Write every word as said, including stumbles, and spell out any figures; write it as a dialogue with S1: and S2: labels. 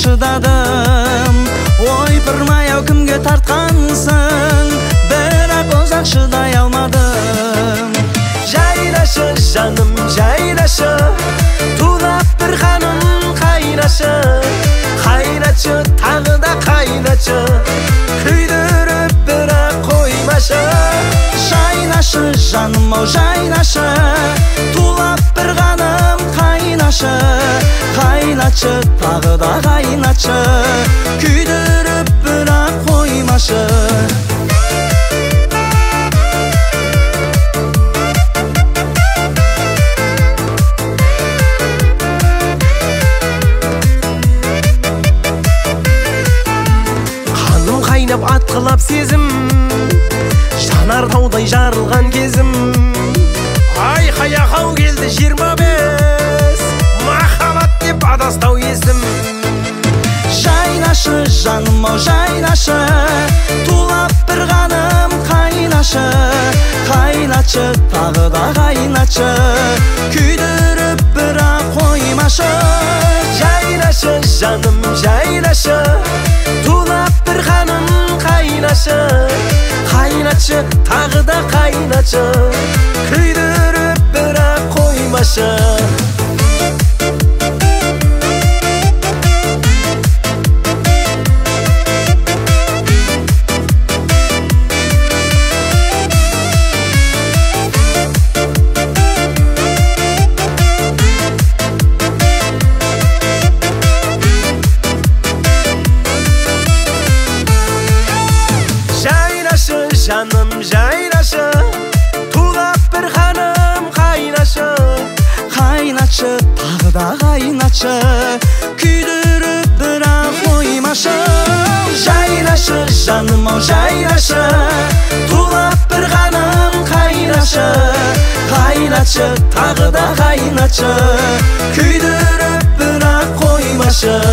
S1: шыдадым. Ой, пырмаяу кімге тартқансың, бірақ ұзақ шыдай алмадым.
S2: Жайнашы, жаным, жайнашы, тулап бір қаным қайнашы. Қайнашы, тағы да қайнашы, күйдіріп бірақ қоймашы.
S1: Жайнашы, жаным ау, жайнашы, тулап бір қаным қайнашы. Қайнашы, тағы да қайнашы, күйдіріп бірақ қоймашы.
S2: Қаным қайнап атқылап сезім, жанар таудай жарылған кезім. Айқай ақау келді жиырма бес, махаббат деп адастау естім.
S1: Жайнашы, жаным ау, жайнашы, тулап бір қаным қайнашы. Қайнашы, тағы да қайнашы, күйдіріп бірақ қоймашы.
S2: Жайнашы, жаным, жайнашы, тулап бір қаным қайнашы. Қайнашы, тағы да қайнашы, күйдіріп бірақ қоймашы. Жаным, жайнашы, тулап бір қаным қайнашы.
S1: Қайнашы, тағы да қайнашы, күйдіріп бірақ қоймашы. Жайнашы, жаным ау, жайнашы, тулап бір қаным қайнашы. Қайнашы, тағы да қайнашы, күйдіріп бірақ қоймашы.